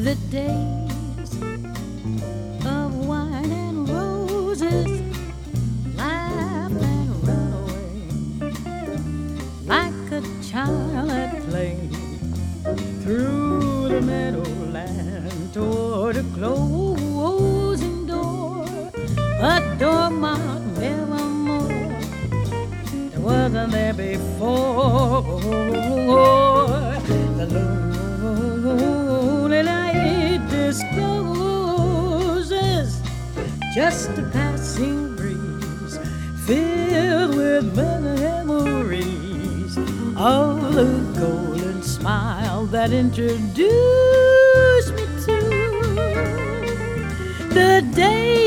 the days of wine and roses, laugh and run away like a child at play through the meadowland toward a closing door, a door marked nevermore. It wasn't there before. The lonely night discloses just a passing breeze filled with memories of the golden smile that introduced me to the day